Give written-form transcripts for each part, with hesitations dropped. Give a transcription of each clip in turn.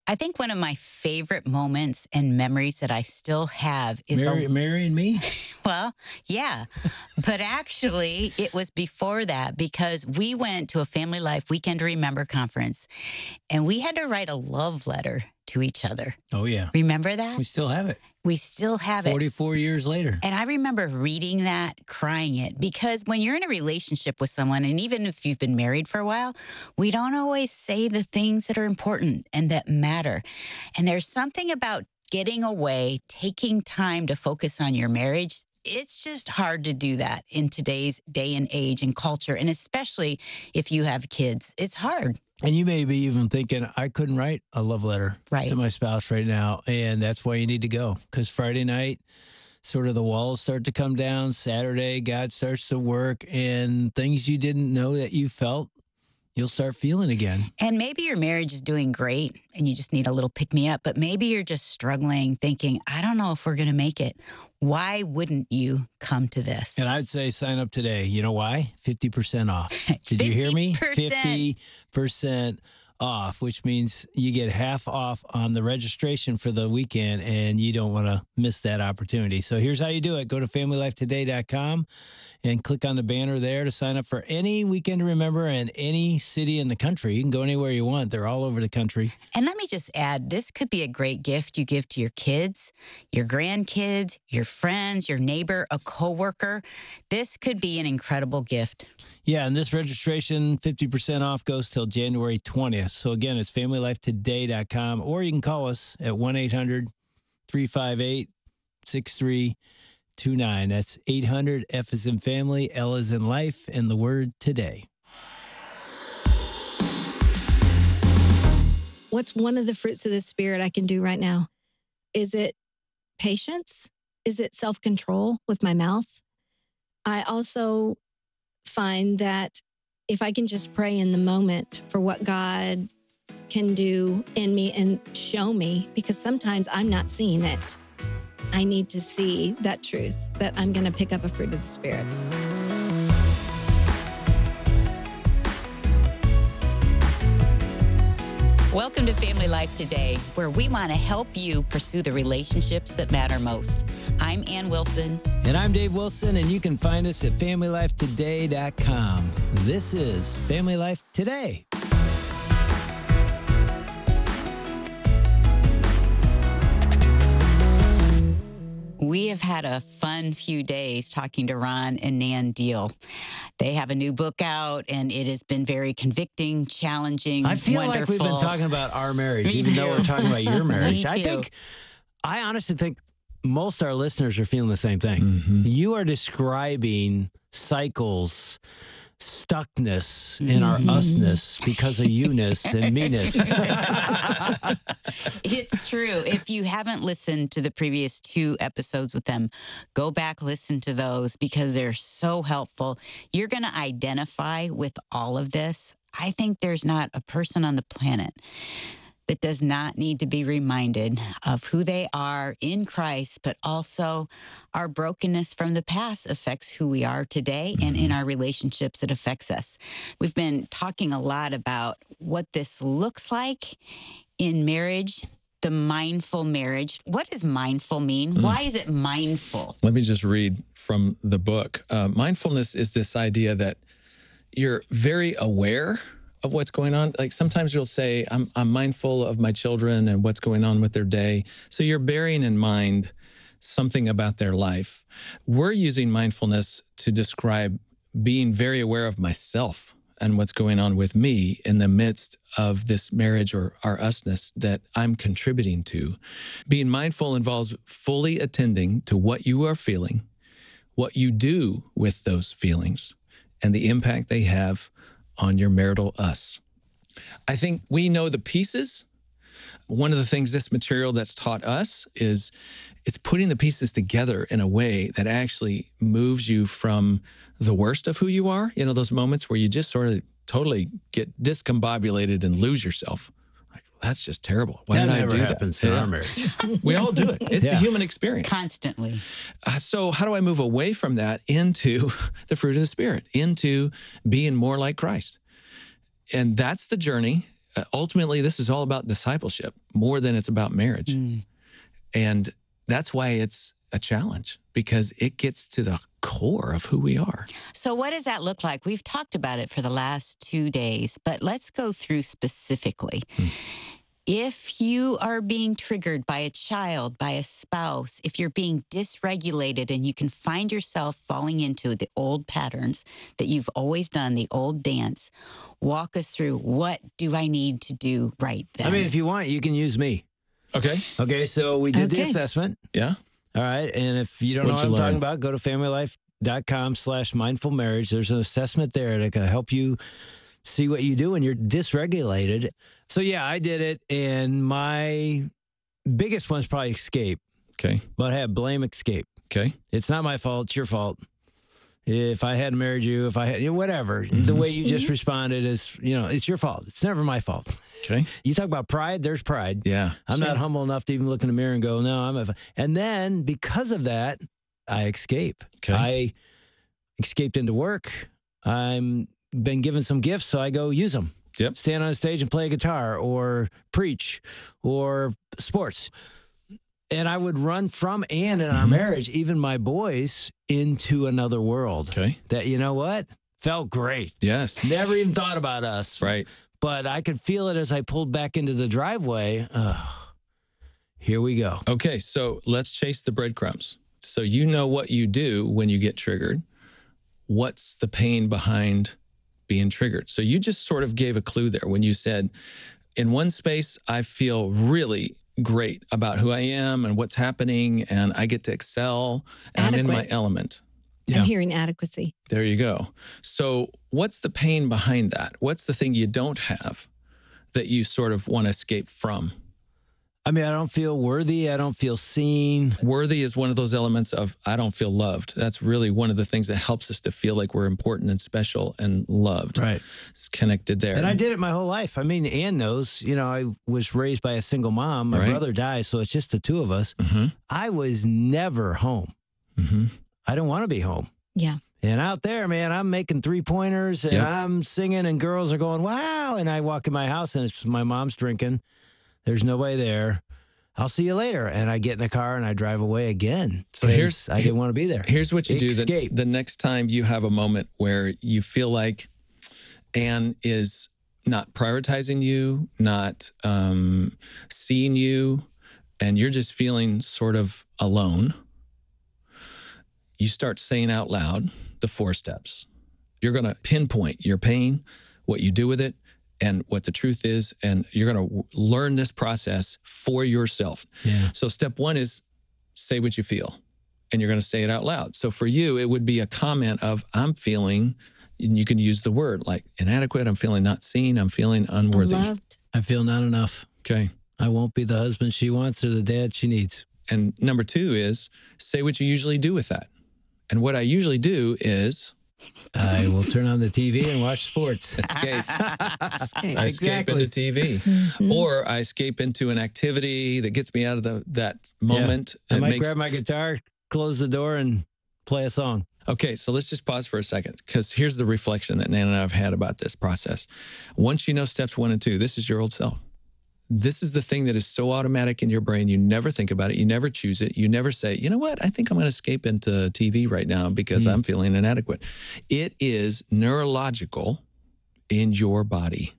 I think one of my favorite moments and memories that I still have is Marrying me? well, yeah. But actually, it was before that because we went to a Family Life Weekend to Remember conference and we had to write a love letter to each other. Oh, yeah. Remember that? We still have it. We still have it. 44 years later. And I remember reading that, crying it, because when you're in a relationship with someone, and even if you've been married for a while, we don't always say the things that are important and that matter. And there's something about getting away, taking time to focus on your marriage. It's just hard to do that in today's day and age and culture, and especially if you have kids. It's hard. And you may be even thinking, I couldn't write a love letter to my spouse right now. And that's why you need to go. Because Friday night, sort of the walls start to come down. Saturday, God starts to work. And things you didn't know that you felt, you'll start feeling again. And maybe your marriage is doing great and you just need a little pick-me-up. But maybe you're just struggling, thinking, I don't know if we're going to make it. Why wouldn't you come to this? And I'd say sign up today. You know why? 50% off. Did you hear me? 50% off, which means you get half off on the registration for the weekend, and you don't want to miss that opportunity. So here's how you do it. Go to FamilyLifeToday.com and click on the banner there to sign up for any Weekend to Remember in any city in the country. You can go anywhere you want. They're all over the country. And let me just add, this could be a great gift you give to your kids, your grandkids, your friends, your neighbor, a coworker. This could be an incredible gift. Yeah, and this registration, 50% off, goes till January 20th. So again, it's FamilyLifeToday.com, or you can call us at 1-800-358-6329. That's 800, F as in family, L as in life, and the word today. What's one of the fruits of the Spirit I can do right now? Is it patience? Is it self-control with my mouth? I also find that if I can just pray in the moment for what God can do in me and show me, because sometimes I'm not seeing it. I need to see that truth, but I'm going to pick up a fruit of the Spirit. Welcome to Family Life Today, where we want to help you pursue the relationships that matter most. I'm Ann Wilson. And I'm Dave Wilson, and you can find us at FamilyLifeToday.com. This is Family Life Today. We have had a fun few days talking to Ron and Nan Deal. They have a new book out, and it has been very convicting, challenging, I feel wonderful. like we've been talking about our marriage, Me even too. though we're talking about your marriage. Me too. I honestly think most of our listeners are feeling the same thing. Mm-hmm. You are describing cycles, stuckness in our usness because of you-ness and me-ness. It's true. If you haven't listened to the previous 2 episodes with them, go back, listen to those because they're so helpful. You're going to identify with all of this. I think there's not a person on the planet that does not need to be reminded of who they are in Christ, but also our brokenness from the past affects who we are today, and in our relationships, it affects us. We've been talking a lot about what this looks like in marriage, the mindful marriage. What does mindful mean? Why is it mindful? Let me just read from the book. Mindfulness is this idea that you're very aware of what's going on. Like sometimes you'll say, I'm mindful of my children and what's going on with their day. So you're bearing in mind something about their life. We're using mindfulness to describe being very aware of myself and what's going on with me in the midst of this marriage or our usness that I'm contributing to. Being mindful involves fully attending to what you are feeling, what you do with those feelings, and the impact they have on your marital us. I think we know the pieces. One of the things this material that's taught us is it's putting the pieces together in a way that actually moves you from the worst of who you are, you know, those moments where you just sort of totally get discombobulated and lose yourself. Like, that's just terrible. Why That did I never do happens that? in our marriage. We all do it. It's the human experience. Constantly. So how do I move away from that into the fruit of the Spirit, into being more like Christ? And that's the journey. ultimately, this is all about discipleship more than it's about marriage. And that's why it's a challenge, because it gets to the core of who we are. So what does that look like? We've talked about it for the last 2 days, but let's go through specifically. If you are being triggered by a child, by a spouse, if you're being dysregulated and you can find yourself falling into the old patterns that you've always done, the old dance, walk us through, what do I need to do right then? I mean, if you want, you can use me. Okay. Okay, so we did the assessment. Yeah. All right, and if you don't know what I'm talking about, go to familylife.com/mindful marriage. There's an assessment there that can help you see what you do when you're dysregulated. So yeah, I did it, and my biggest one's probably escape. Okay. But I have blame escape. Okay. It's not my fault. It's your fault. If I hadn't married you, if I had, whatever, the way you just responded is, it's your fault. It's never my fault. Okay. You talk about pride, there's pride. Yeah. I'm not humble enough to even look in the mirror and go, no, and then because of that, I escape. Okay. I escaped into work. I'm been given some gifts, so I go use them. Yep. Stand on stage and play a guitar or preach or sports. And I would run from Ann in our marriage, even my boys, into another world. Okay. That, you know what? Felt great. Yes. Never even thought about us. Right. But I could feel it as I pulled back into the driveway. Here we go. Okay, so let's chase the breadcrumbs. So you know what you do when you get triggered. What's the pain behind being triggered? So you just sort of gave a clue there when you said, in one space, I feel really great about who I am and what's happening, and I get to excel, and I'm in my element. I'm hearing adequacy. There you go. So what's the pain behind that? What's the thing you don't have that you sort of want to escape from? I mean, I don't feel worthy. I don't feel seen. Worthy is one of those elements of I don't feel loved. That's really one of the things that helps us to feel like we're important and special and loved. Right. It's connected there. And I did it my whole life. I mean, Ann knows, I was raised by a single mom. My brother died, so it's just the two of us. I was never home. I don't want to be home. Yeah. And out there, man, I'm making 3-pointers and I'm singing and girls are going, wow. And I walk in my house and it's my mom's drinking. There's nobody there. I'll see you later. And I get in the car and I drive away again. So I didn't want to be there. Here's what you Escape. do the next time you have a moment where you feel like Ann is not prioritizing you, not seeing you, and you're just feeling sort of alone. You start saying out loud the 4 steps. You're going to pinpoint your pain, what you do with it, and what the truth is, and you're going to learn this process for yourself. Yeah. So step 1 is say what you feel, and you're going to say it out loud. So for you, it would be a comment of, I'm feeling, and you can use the word like inadequate, I'm feeling not seen, I'm feeling unworthy. Unloved. I feel not enough. Okay. I won't be the husband she wants or the dad she needs. And number 2 is say what you usually do with that. And what I usually do is I will turn on the TV and watch sports. escape. Okay. I escape into TV, or I escape into an activity that gets me out of that moment. I might grab my guitar, close the door, and play a song. Okay, so let's just pause for a second, because here's the reflection that Nan and I have had about this process. Once you know steps 1 and 2, this is your old self. This is the thing that is so automatic in your brain. You never think about it. You never choose it. You never say, you know what? I think I'm going to escape into TV right now because I'm feeling inadequate. It is neurological in your body.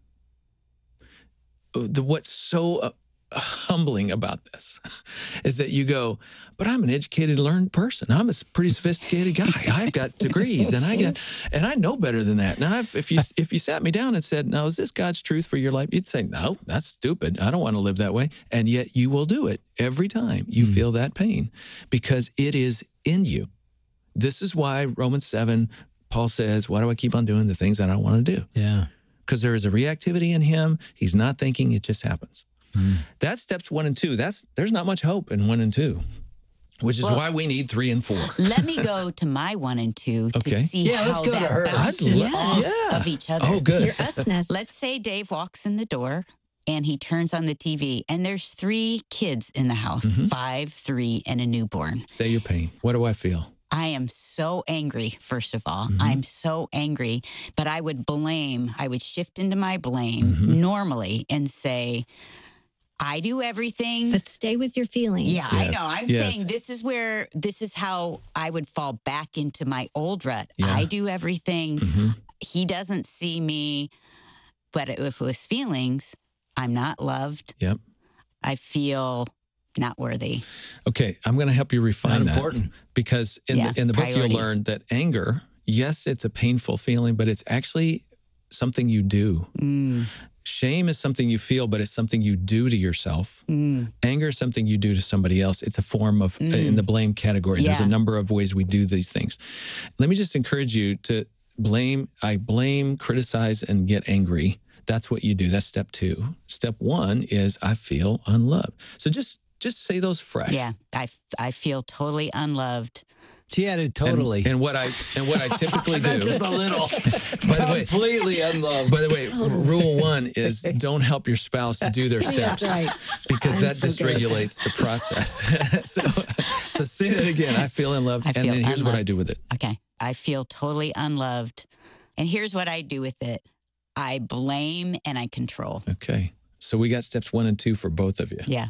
What's so humbling about this is that you go, but I'm an educated, learned person. I'm a pretty sophisticated guy. I've got degrees and I know better than that. Now, if you sat me down and said, now, is this God's truth for your life? You'd say, no, that's stupid. I don't want to live that way. And yet you will do it every time you feel that pain because it is in you. This is why Romans 7, Paul says, why do I keep on doing the things that I don't want to do? Yeah. Because there is a reactivity in him. He's not thinking, it just happens. That's steps 1 and 2. There's not much hope in 1 and 2, which is why we need 3 and 4. Let me go to my 1 and 2 to see how that bounces off of each other. Oh, good. Your usness. Let's say Dave walks in the door and he turns on the TV and there's 3 kids in the house, 5, 3, and a newborn. Say your pain. What do I feel? I am so angry, first of all. Mm-hmm. I'm so angry, but I would shift into my blame normally and say, I do everything. But stay with your feelings. Yeah, Yes. I know. I'm Yes. saying this is how I would fall back into my old rut. Yeah. I do everything. Mm-hmm. He doesn't see me. But if it was feelings, I'm not loved. Yep. I feel not worthy. Okay, I'm going to help you refine Not that. important. Because in the book, priority. you'll learn that anger, yes, it's a painful feeling, but it's actually something you do. Shame is something you feel, but it's something you do to yourself. Anger is something you do to somebody else. It's a form of, in the blame category, there's a Yeah. number of ways we do these things. Let me just encourage you to blame, criticize, and get angry. That's what you do. That's step 2. Step 1 is I feel unloved. So just say those fresh. Yeah, I feel totally unloved. She added totally. And what I typically do. Just a little. By the way, Completely unloved. By the way, rule 1 is don't help your spouse do their steps. That's right. Because I'm that so good. dysregulates the process. so say that again. I feel unloved. I And feel then here's what I unloved. do with it. Okay. I feel totally unloved. And here's what I do with it. I blame and I control. Okay. So we got steps 1 and 2 for both of you. Yeah.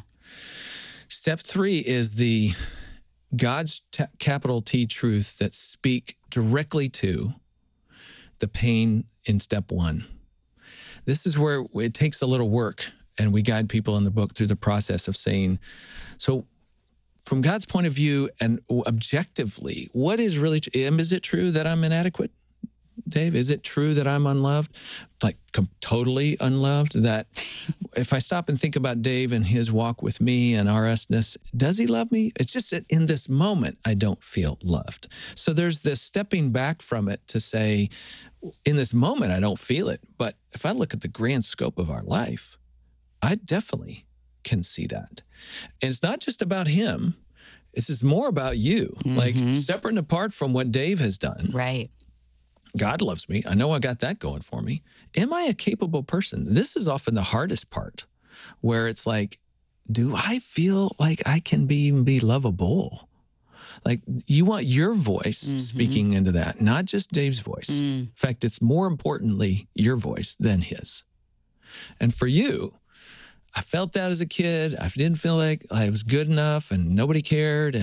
Step 3 is the God's capital T truth that speak directly to the pain in step 1. This is where it takes a little work, and we guide people in the book through the process of saying, so from God's point of view and objectively, what is really, is it true that I'm inadequate? Dave, is it true that I'm unloved? Like totally unloved? That if I stop and think about Dave and his walk with me and our us-ness, does he love me? It's just that in this moment, I don't feel loved. So there's this stepping back from it to say, in this moment, I don't feel it. But if I look at the grand scope of our life, I definitely can see that. And it's not just about him. This is more about you, like separate and apart from what Dave has done. Right. God loves me. I know I got that going for me. Am I a capable person? This is often the hardest part, where it's like, do I feel like I can be lovable? Like you want your voice speaking into that, not just Dave's voice. In fact, it's more importantly your voice than his. And for you, I felt that as a kid. I didn't feel like I was good enough and nobody cared.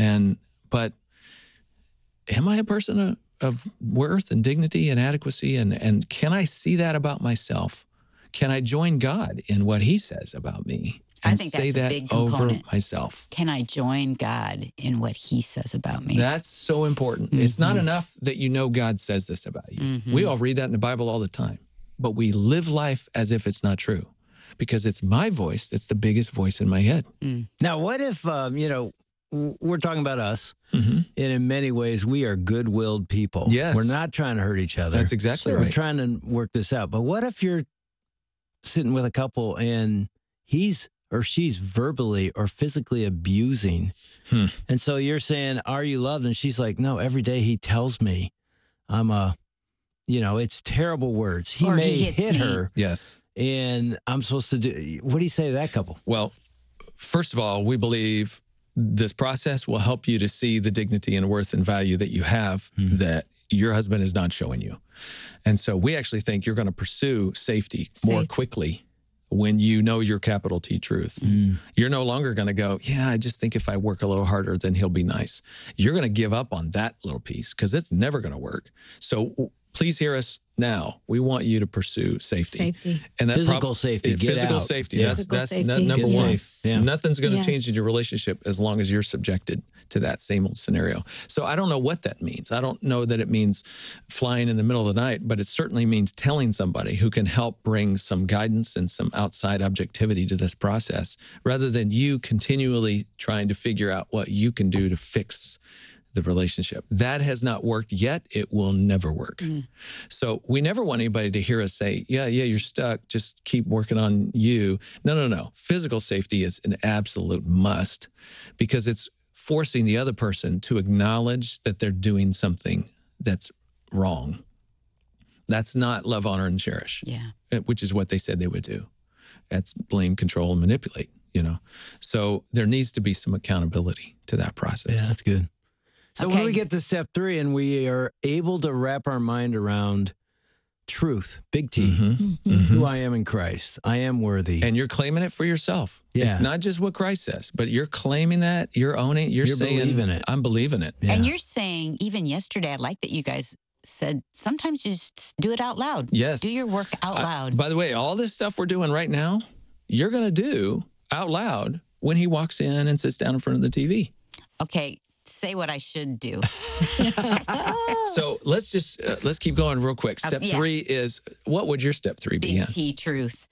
But am I a person of worth and dignity and adequacy? And can I see that about myself? Can I join God in what he says about me? I And think say that's a that big over component. myself. Can I join God in what he says about me? That's so important. It's not enough that you know God says this about you. We all read that in the Bible all the time, but we live life as if it's not true because it's my voice that's the biggest voice in my head. Now, what if, we're talking about us, and in many ways, we are good-willed people. Yes. We're not trying to hurt each other. That's exactly We're right. trying to work this out. But what if you're sitting with a couple and he's or she's verbally or physically abusing? And so you're saying, are you loved? And she's like, no, every day he tells me it's terrible words. He Or may he hits hit me. her Yes. and I'm supposed to do, what do you say to that couple? Well, first of all, we believe this process will help you to see the dignity and worth and value that you have that your husband is not showing you. And so we actually think you're going to pursue safety more quickly when you know your capital T truth. You're no longer going to go, yeah, I just think if I work a little harder, then he'll be nice. You're going to give up on that little piece because it's never going to work. So please hear us now. We want you to pursue safety. Safety. And that Physical safety, get Physical out. safety. Yeah. Physical That's safety. number Get one. safe. Yeah. Nothing's going to change in Yes. your relationship as long as you're subjected to that same old scenario. So I don't know what that means. I don't know that it means flying in the middle of the night, but it certainly means telling somebody who can help bring some guidance and some outside objectivity to this process, rather than you continually trying to figure out what you can do to fix the relationship. That has not worked yet. It will never work. So we never want anybody to hear us say, yeah, you're stuck. Just keep working on you. No. Physical safety is an absolute must because it's forcing the other person to acknowledge that they're doing something that's wrong. That's not love, honor, and cherish, which is what they said they would do. That's blame, control, and manipulate, So there needs to be some accountability to that process. Yeah, that's good. So when we get to step 3 and we are able to wrap our mind around truth, big T, who I am in Christ, I am worthy. And you're claiming it for yourself. Yeah. It's not just what Christ says, but you're claiming that, you're owning it, you're saying, believing it. I'm believing it. And you're saying, even yesterday, I like that you guys said sometimes you just do it out loud. Yes. Do your work out loud. By the way, all this stuff we're doing right now, you're going to do out loud when he walks in and sits down in front of the TV. Okay. Say what I should do. So let's just, let's keep going real quick. Step 3 is, what would your step 3 be? Big T truth.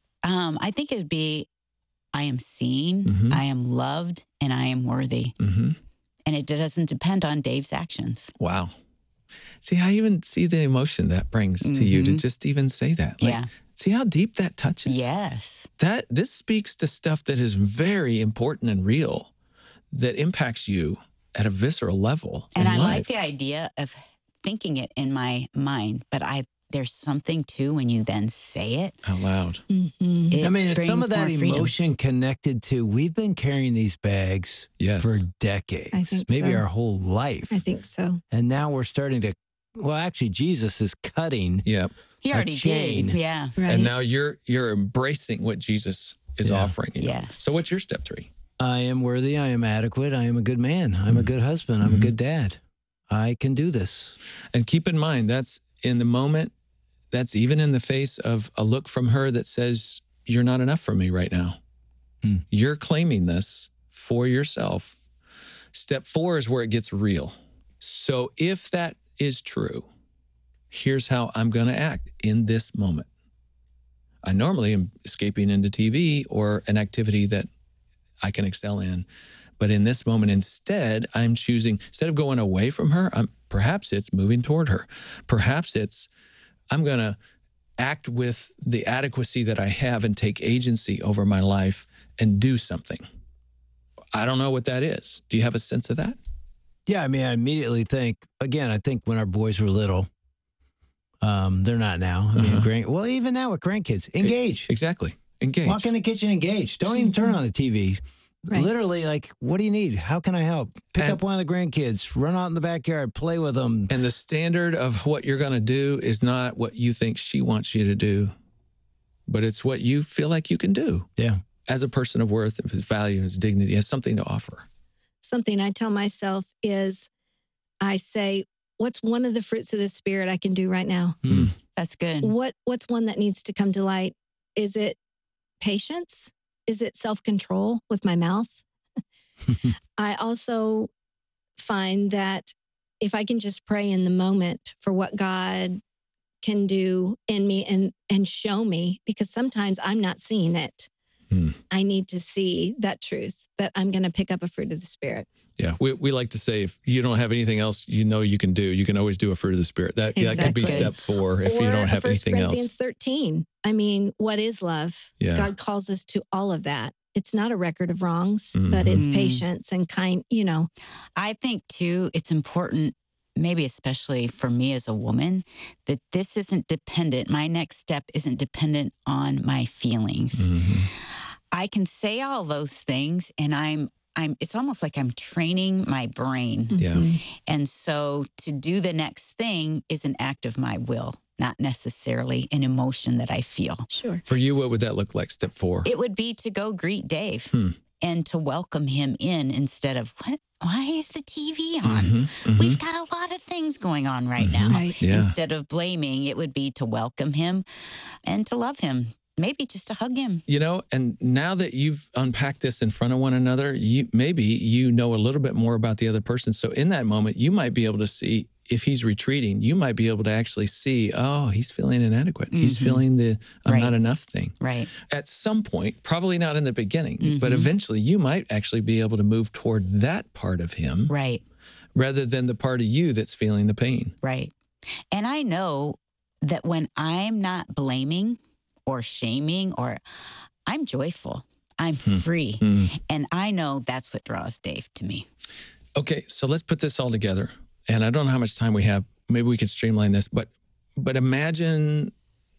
I think it would be, I am seen, I am loved, and I am worthy. And it doesn't depend on Dave's actions. Wow. See, I even see the emotion that brings to you to just even say that. Like, see how deep that touches? Yes. This speaks to stuff that is very important and real, that impacts you at a visceral level. And I life. like the idea of thinking it in my mind, but there's something too when you then say it out loud. I mean, some of that emotion connected to, we've been carrying these bags for decades, I think maybe so. our whole life. I think so. And now we're starting to, well, actually, Jesus is cutting. He already did. Yeah. Right. And now you're embracing what Jesus is offering you. Yes. So what's your step 3? I am worthy. I am adequate. I am a good man. I'm a good husband. I'm a good dad. I can do this. And keep in mind, that's in the moment, that's even in the face of a look from her that says, you're not enough for me right now. You're claiming this for yourself. Step 4 is where it gets real. So if that is true, here's how I'm going to act in this moment. I normally am escaping into TV or an activity that I can excel in. But in this moment, instead, I'm choosing, instead of going away from her, perhaps it's moving toward her. Perhaps it's, I'm going to act with the adequacy that I have and take agency over my life and do something. I don't know what that is. Do you have a sense of that? Yeah, I mean, I immediately think, again, I think when our boys were little, they're not now. I mean, well, even now with grandkids, engage. Exactly. Engage. Walk in the kitchen, engage. Don't even turn on the TV. Right. Literally, like, what do you need? How can I help? Pick up one of the grandkids, run out in the backyard, play with them. And the standard of what you're going to do is not what you think she wants you to do, but it's what you feel like you can do. Yeah. As a person of worth, of his value, his dignity, has something to offer. Something I tell myself is, I say, what's one of the fruits of the Spirit I can do right now? That's good. What's one that needs to come to light? Is it patience? Is it self-control with my mouth? I also find that if I can just pray in the moment for what God can do in me and show me, because sometimes I'm not seeing it. I need to see that truth, but I'm going to pick up a fruit of the Spirit. Yeah. We like to say, if you don't have anything else you can do, you can always do a fruit of the Spirit. That could be step 4 if you don't have anything else. 1 Corinthians 13. I mean, what is love? Yeah. God calls us to all of that. It's not a record of wrongs, but it's patience and kind, I think, too, it's important, maybe especially for me as a woman, that this isn't dependent. My next step isn't dependent on my feelings. I can say all those things, and it's almost like I'm training my brain. Yeah. And so to do the next thing is an act of my will, not necessarily an emotion that I feel. Sure. For you, what would that look like, step 4? It would be to go greet Dave and to welcome him in instead of, what? Why is the TV on? We've got a lot of things going on right now. Right. Yeah. Instead of blaming, it would be to welcome him and to love him. Maybe just to hug him. And now that you've unpacked this in front of one another, maybe you know a little bit more about the other person. So in that moment, you might be able to see, if he's retreating, you might be able to actually see, oh, he's feeling inadequate. He's feeling the I'm not enough thing. Right. At some point, probably not in the beginning, but eventually you might actually be able to move toward that part of him. Right. Rather than the part of you that's feeling the pain. Right. And I know that when I'm not blaming or shaming, or I'm joyful, I'm free. And I know that's what draws Dave to me. Okay, so let's put this all together. And I don't know how much time we have. Maybe we could streamline this, but imagine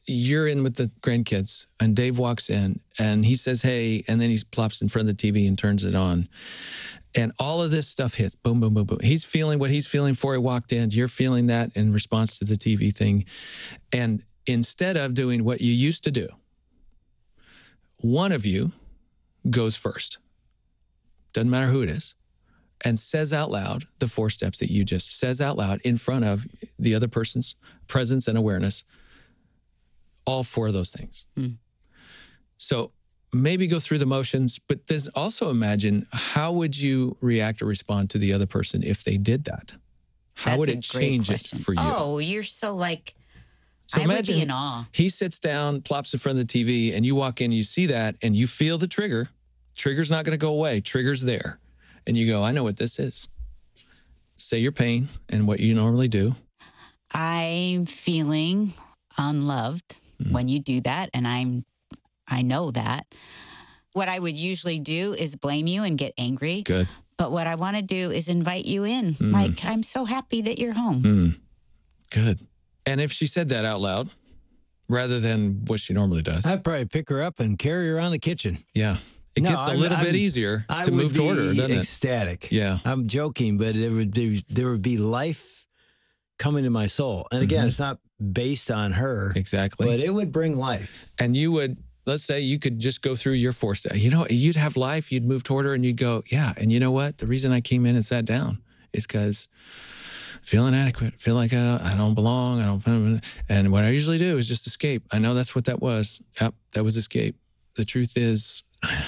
you're in with the grandkids and Dave walks in and he says, hey, and then he plops in front of the TV and turns it on. And all of this stuff hits, boom, boom, boom, boom. He's feeling what he's feeling before he walked in. You're feeling that in response to the TV thing. And instead of doing what you used to do, one of you goes first, doesn't matter who it is, and says out loud the 4 steps that you just says out loud in front of the other person's presence and awareness, all 4 of those things. So maybe go through the motions, but then also imagine how would you react or respond to the other person if they did that? How would it change it for you? Oh, you're so like, so I would be in awe. He sits down, plops in front of the TV, and you walk in, you see that, and you feel the trigger. Trigger's not going to go away. Trigger's there. And you go, I know what this is. Say your pain and what you normally do. I'm feeling unloved when you do that, and I know that. What I would usually do is blame you and get angry. Good. But what I want to do is invite you in. Like, I'm so happy that you're home. Good. And if she said that out loud, rather than what she normally does. I'd probably pick her up and carry her around the kitchen. Yeah. It gets a little bit easier to move toward her, doesn't it? Ecstatic. Yeah. I'm joking, but there would be life coming to my soul. And again, it's not based on her. Exactly. But it would bring life. And you would, let's say you could just go through your 4 steps. You know, you'd have life, you'd move toward her and you'd go, yeah. And you know what? The reason I came in and sat down is because feel inadequate, feel like I don't belong. And what I usually do is just escape. I know that's what that was. Yep, that was escape. The truth is,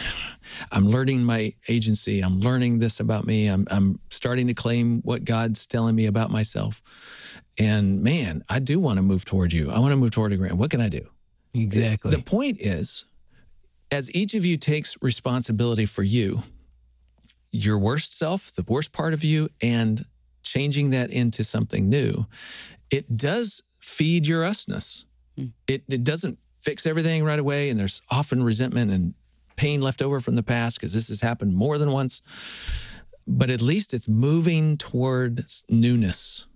I'm learning my agency. I'm learning this about me. I'm starting to claim what God's telling me about myself. And man, I do want to move toward you. I want to move toward a grand. What can I do? Exactly. The point is, as each of you takes responsibility for you, your worst self, the worst part of you, and changing that into something new, it does feed your usness. It doesn't fix everything right away. And there's often resentment and pain left over from the past because this has happened more than once. But at least it's moving toward newness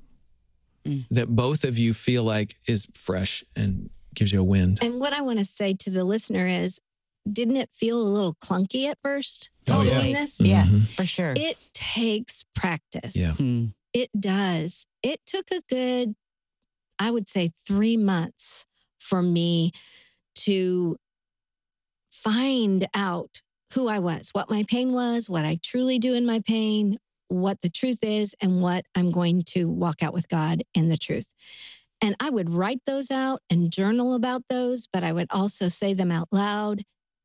that both of you feel like is fresh and gives you a wind. And what I want to say to the listener is, didn't it feel a little clunky at first Totally. doing this? Yeah, for sure. It takes practice. Yeah. It does. It took a good, I would say, 3 months for me to find out who I was, what my pain was, what I truly do in my pain, what the truth is, and what I'm going to walk out with God in the truth. And I would write those out and journal about those, but I would also say them out loud.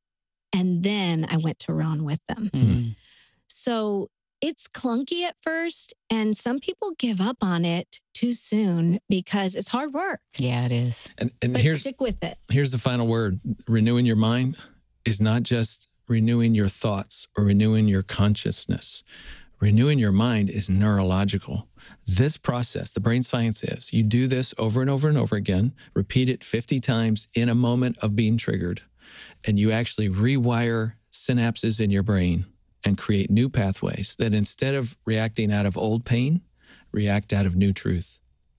And then I went to Ron with them. So it's clunky at first, and some people give up on it too soon because it's hard work. Yeah, it is. And But stick with it. here's the final word. Renewing your mind is not just renewing your thoughts or renewing your consciousness. Renewing your mind is neurological. This process, the brain science is, you do this over and over and over again, repeat it 50 times in a moment of being triggered, and you actually rewire synapses in your brain and create new pathways that instead of reacting out of old pain, react out of new truth.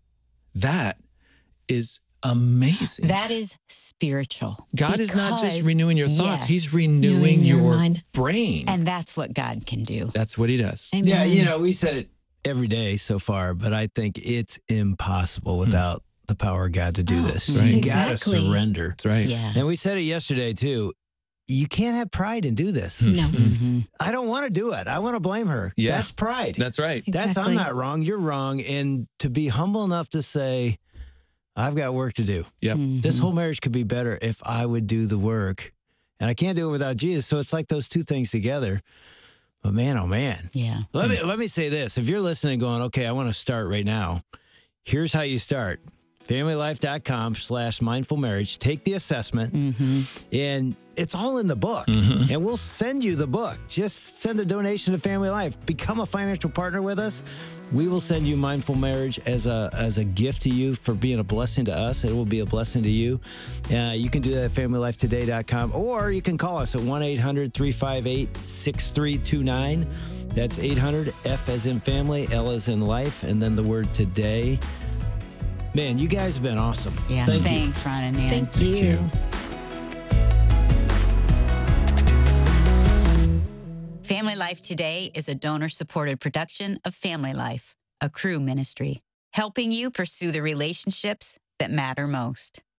That is amazing. That is spiritual. God is not just Because, renewing your thoughts. yes, He's renewing your your mind. brain. And that's what God can do. That's what He does. Amen. Yeah, you know, we said it every day so far, but I think it's impossible without the power of God to do this. right. You got to Exactly. surrender. That's right. Yeah. And we said it yesterday too. You can't have pride and do this. No. I don't want to do it. I want to blame her. Yeah. That's pride. That's right. That's I'm Exactly. not wrong. You're wrong. And to be humble enough to say, I've got work to do. Yep. This whole marriage could be better if I would do the work. And I can't do it without Jesus. So it's like those two things together. But man, oh man. Yeah. Let me say this. If you're listening going, okay, I want to start right now. Here's how you start. FamilyLife.com/mindful marriage. Take the assessment, and it's all in the book. And we'll send you the book. Just send a donation to Family Life. Become a financial partner with us. We will send you Mindful Marriage as a gift to you for being a blessing to us. It will be a blessing to you. You can do that at FamilyLifeToday.com, or you can call us at 1-800-358-6329. That's 800, F as in family, L as in life, and then the word today. Man, you guys have been awesome. Yeah. Thanks, Ron and Nan. Thank you. Family Life Today is a donor-supported production of Family Life, a Cru ministry, helping you pursue the relationships that matter most.